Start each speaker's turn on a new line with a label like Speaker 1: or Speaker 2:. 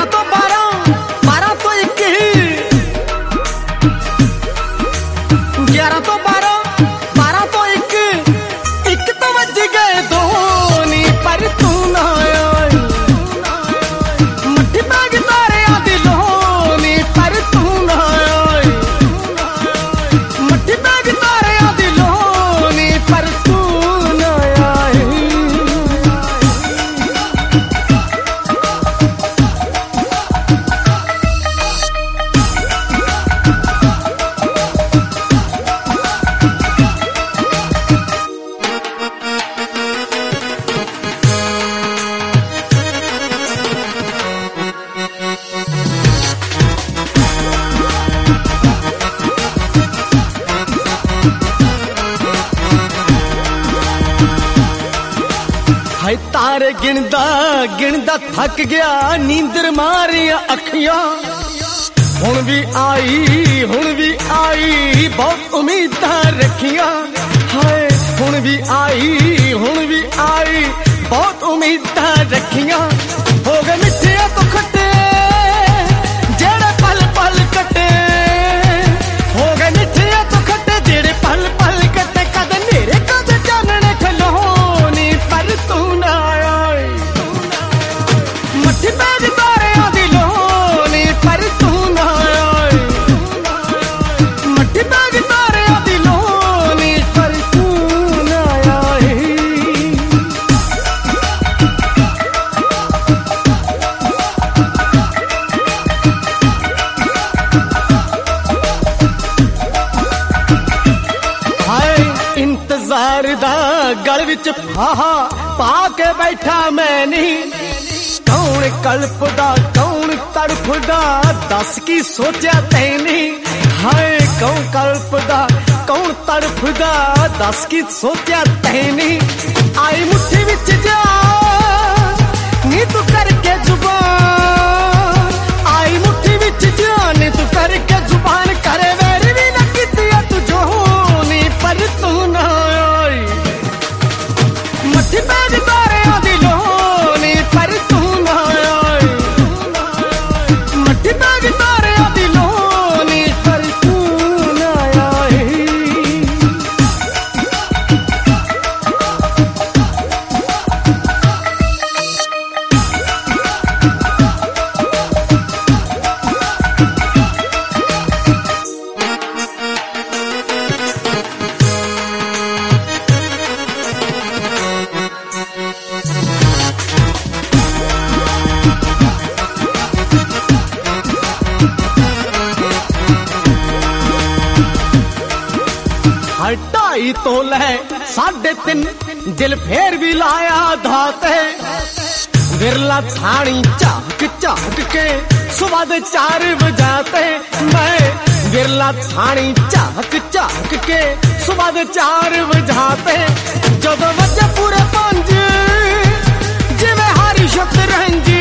Speaker 1: तो 12, 12 तो 1 ही, 11 तो 12, 12 तो 1, 1 तो बज गए 2 नी पर तू ना आई। मट्ठी बैग तारे आदि लोनी पर तू ना आई। मट्ठी बैग तारे आदि लोनी पर तू ना आई। हाय तारे गिनदा गिनदा थक गया, नींदर मारिया अखियां। हुण भी आई बहुत उम्मीदां रखियां। हाय हुण भी आई बहुत उम्मीदां रखियां। हो गए मिठे तो खट्टे जेड़े पल पल कटे। हो गए मिठे तो खट्टे जेड़े पल पल कटे। कद नेरे कद चानने खलोनी पर तू ना आई। मट्ठी बैग तारे आदि लोनी पर तू ना आई। मट्ठी बैग तारे आदि लोनी पर तू ना आई। इंतजार दा गल विच फाहा पा के बैठा मैं नहीं। कौन कल्पदा कौन तड़फदा दस की सोचा तैनी। हाय कौन कल्पदा कौन तड़फदा दस की सोचा तैनी। आई मुट्ठी विच जा नी तू करके जुबान। आई मुट्ठी विच जा नी तू करके जुबान। करे वेरी भी न कीती तू जो नी पर तू ना आई। मट्ठी बैग तारे आदि लोनी पर तू ना आई। मट्ठी बैग तारे आदि लोनी पर तू ना आई। ढाई तोले 3.5 दिल फेर भी लाया धाते। विरला थानी झाक झाक के सुबह दे 4 बजाते। मैं विरला थानी झाक झाक के सुबह दे 4 बजाते। जब बजे पूरे 5 जिवे हारी शतरंज